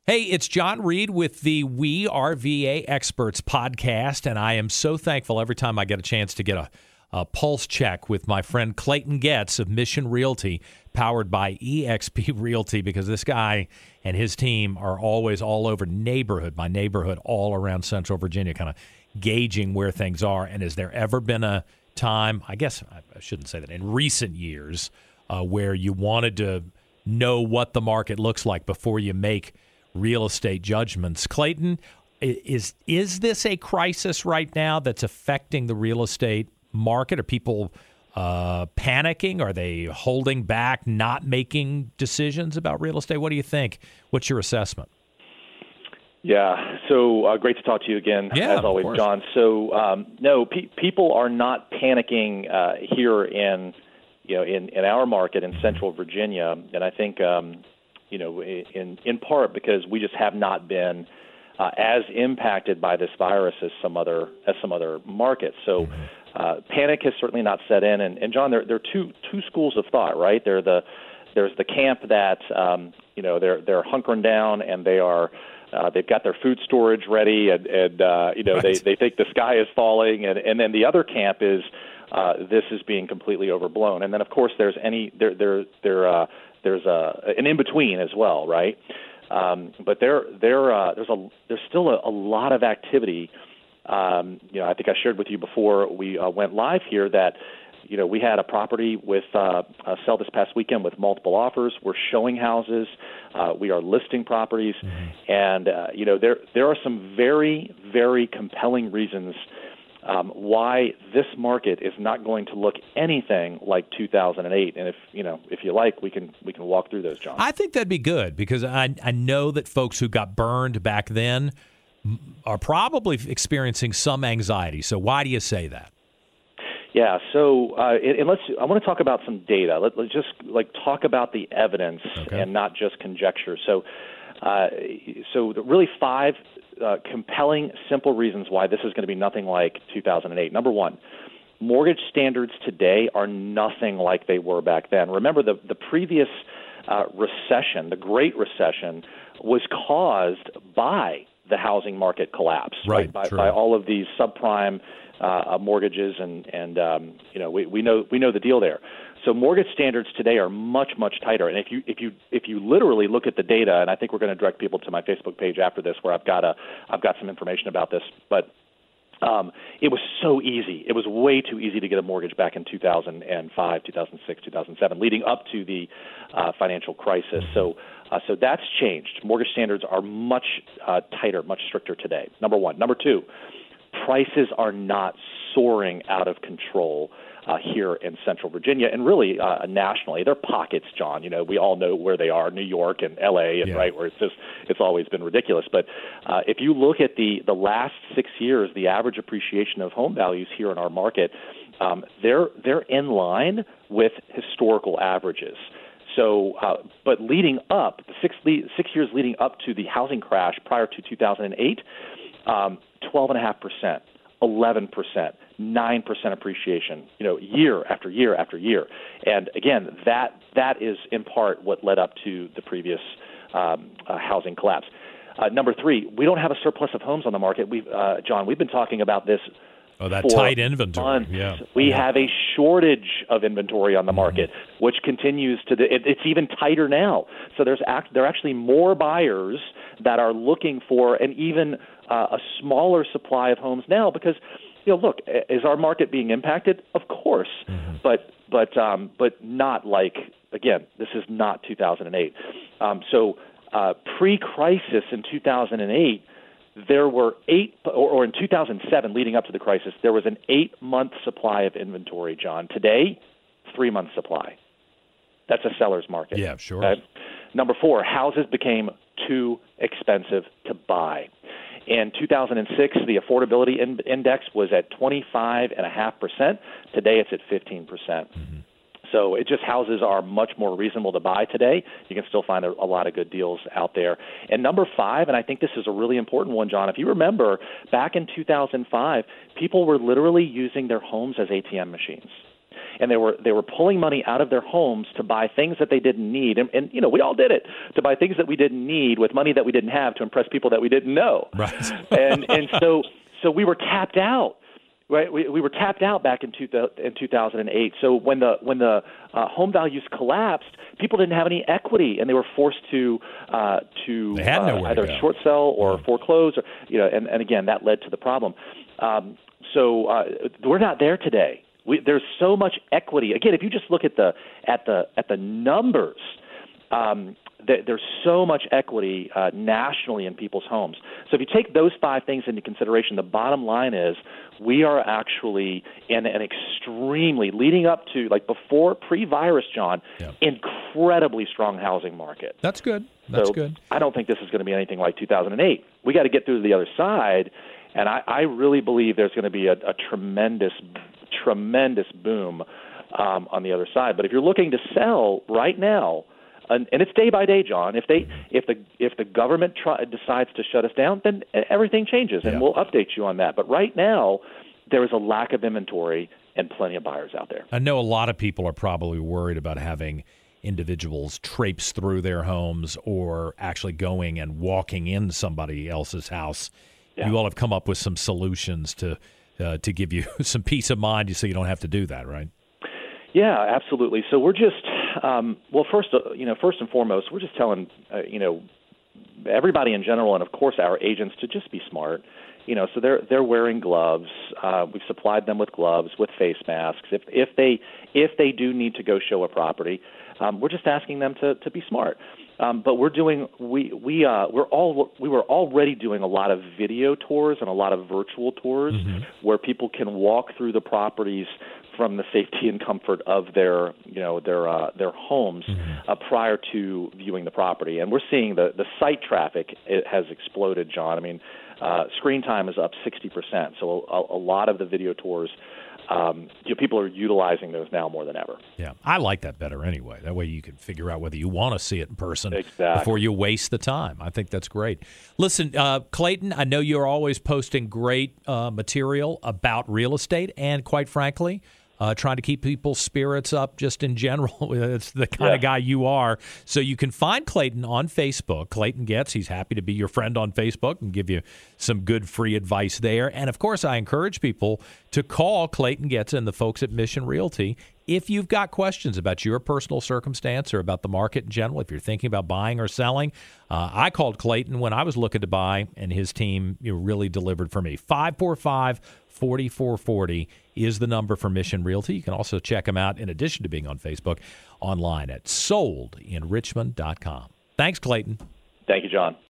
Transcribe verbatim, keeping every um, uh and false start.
Hey, it's John Reed with the We Are V A Experts podcast, and I am so thankful every time I get a chance to get a, a pulse check with my friend Clayton Getz of Mission Realty, powered by E X P Realty, because this guy and his team are always all over neighborhood, my neighborhood, all around Central Virginia, kind of gauging where things are. And has there ever been a time, I guess I shouldn't say that, in recent years, uh, where you wanted to know what the market looks like before you make real estate judgments? Clayton, is is this a crisis right now that's affecting the real estate market? Are people uh, panicking? Are they holding back, not making decisions about real estate? What do you think? What's your assessment? Yeah, so uh, great to talk to you again, yeah, as always, John. So um, no, pe- people are not panicking uh, here in you know in, in our market in Central Virginia, and I think. Um, You know, in in part because we just have not been uh, as impacted by this virus as some other as some other markets. So, uh, panic has certainly not set in. And, and John, there there are two two schools of thought, right? There the there's the camp that um, you know they're they're hunkering down and they are uh, they've got their food storage ready and and uh, you know right. they they think the sky is falling, and and then the other camp is uh, this is being completely overblown. And then of course there's any there there there. Uh, There's a, an in-between as well, right? Um, but there, there, uh, there's a, there's still a, a lot of activity. Um, you know, I think I shared with you before we uh, went live here that, you know, we had a property with uh, a sell this past weekend with multiple offers. We're showing houses. Uh, we are listing properties, mm-hmm. and uh, you know, there, there are some very, very compelling reasons Um, why this market is not going to look anything like two thousand eight. And if you know, if you like, we can we can walk through those, John. I think that'd be good because I I know that folks who got burned back then are probably experiencing some anxiety. So why do you say that? Yeah. So uh, and let's. I want to talk about some data. Let, let's just like talk about the evidence okay. and not just conjecture. So, uh, so really five. Uh, compelling, simple reasons why this is going to be nothing like two thousand eight. Number one, mortgage standards today are nothing like they were back then. Remember, the, the previous uh, recession, the Great Recession, was caused by the housing market collapse, right? right? By, by all of these subprime uh, mortgages, and and um, you know we, we know we know the deal there. So mortgage standards today are much, much tighter. And if you if you if you literally look at the data, and I think we're going to direct people to my Facebook page after this, where I've got a I've got some information about this, but um, it was so easy. It was way too easy to get a mortgage back in two thousand five, two thousand six, two thousand seven, leading up to the uh, financial crisis. So uh, so that's changed. Mortgage standards are much uh, tighter, much stricter today. Number one. Number two, prices are not soaring out of control Uh, here in Central Virginia, and really uh, nationally. They're pockets, John. You know, we all know where they are, New York and L A, and yeah. right where it's just it's always been ridiculous. But uh, if you look at the the last six years, the average appreciation of home values here in our market, um, they're they're in line with historical averages. So, uh, but leading up, the six le- six years leading up to the housing crash prior to two thousand eight, um, twelve and a half percent. eleven percent, nine percent appreciation, you know, year after year after year. And again, that that is in part what led up to the previous um, uh, housing collapse. Uh, number three, we don't have a surplus of homes on the market. We've, uh, John, we've been talking about this Oh, that for tight inventory. months. Yeah. We yeah. have a shortage of inventory on the market, mm-hmm. which continues to the, it, it's even tighter now. So there's act, there are actually more buyers that are looking for an even uh, a smaller supply of homes now because, you know, look, is our market being impacted? Of course, mm-hmm. but but um, but not like, again, this is not two thousand eight. Um, so uh, pre-crisis in two thousand eight, there were eight, or, or in two thousand seven, leading up to the crisis, there was an eight-month supply of inventory, John. Today, three-month supply. That's a seller's market. Yeah, sure. Okay? Number four, houses became too expensive to buy. In two thousand six, the affordability in- index was at twenty-five point five percent. Today, it's at fifteen percent. Mm-hmm. So it just houses are much more reasonable to buy today. You can still find a, a lot of good deals out there. And number five, and I think this is a really important one, John, if you remember, back in two thousand five, people were literally using their homes as A T M machines. and they were they were pulling money out of their homes to buy things that they didn't need. And, and you know, we all did it, to buy things that we didn't need with money that we didn't have to impress people that we didn't know. Right. and and so so we were tapped out. Right, we, we were tapped out back in, two, in two thousand eight. So when the when the uh, home values collapsed, people didn't have any equity, and they were forced to uh, to they had uh, nowhere either to go. short sell or yeah. foreclose, or you know, and, and again that led to the problem. Um, so uh, we're not there today. We, there's so much equity. Again, if you just look at the at the at the numbers. Um, There's so much equity uh, nationally in people's homes. So if you take those five things into consideration, the bottom line is we are actually in an extremely, leading up to, like before, pre-virus, John, yeah. incredibly strong housing market. That's good. That's so good. I don't think this is going to be anything like two thousand eight. We got to get through to the other side, and I, I really believe there's going to be a, a tremendous, tremendous boom um, on the other side. But if you're looking to sell right now, And, and it's day by day, John. If they, if the, if the government try, decides to shut us down, then everything changes, and yeah. we'll update you on that. But right now, there is a lack of inventory and plenty of buyers out there. I know a lot of people are probably worried about having individuals traipse through their homes or actually going and walking in somebody else's house. Yeah. You all have come up with some solutions to uh, to give you some peace of mind, so you don't have to do that, right? Yeah, absolutely. So we're just, um, well, first, uh, you know, first and foremost, we're just telling, uh, you know, everybody in general, and of course our agents, to just be smart. You know, so they're they're wearing gloves. Uh, we've supplied them with gloves, with face masks. If if they if they do need to go show a property, um, we're just asking them to to be smart. Um, but we're doing we we uh, we're all we were already doing a lot of video tours and a lot of virtual tours mm-hmm. where people can walk through the properties from the safety and comfort of their you know their uh, their homes mm-hmm. uh, prior to viewing the property. And we're seeing the the site traffic, it has exploded, John. I mean, uh, screen time is up sixty percent. So a, a lot of the video tours. Um, you know, people are utilizing those now more than ever. Yeah, I like that better anyway. That way you can figure out whether you want to see it in person exactly. before you waste the time. I think that's great. Listen, uh, Clayton, I know you're always posting great uh, material about real estate and, quite frankly, Uh, trying to keep people's spirits up just in general. It's the kind yeah. of guy you are. So you can find Clayton on Facebook. Clayton Getz. He's happy to be your friend on Facebook and give you some good free advice there. And, of course, I encourage people to call Clayton Getz and the folks at Mission Realty if you've got questions about your personal circumstance or about the market in general, if you're thinking about buying or selling. Uh, I called Clayton when I was looking to buy, and his team you know, really delivered for me. five four five, four four four zero is the number for Mission Realty. You can also check them out, in addition to being on Facebook, online at sold in richmond dot com. Thanks, Clayton. Thank you, John.